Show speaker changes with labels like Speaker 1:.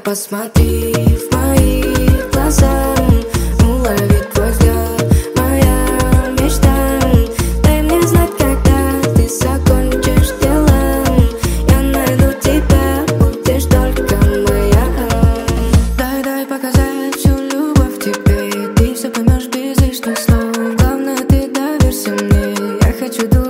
Speaker 1: Посмотри в мои глаза, уловить твой взгляд, моя мечта. Дай мне знать, когда ты закончишь дела. Я найду тебя, будешь только моя. Дай показать всю любовь тебе. Ты все поймешь без лишних слов. Главное, ты доверься мне. Я хочу думать.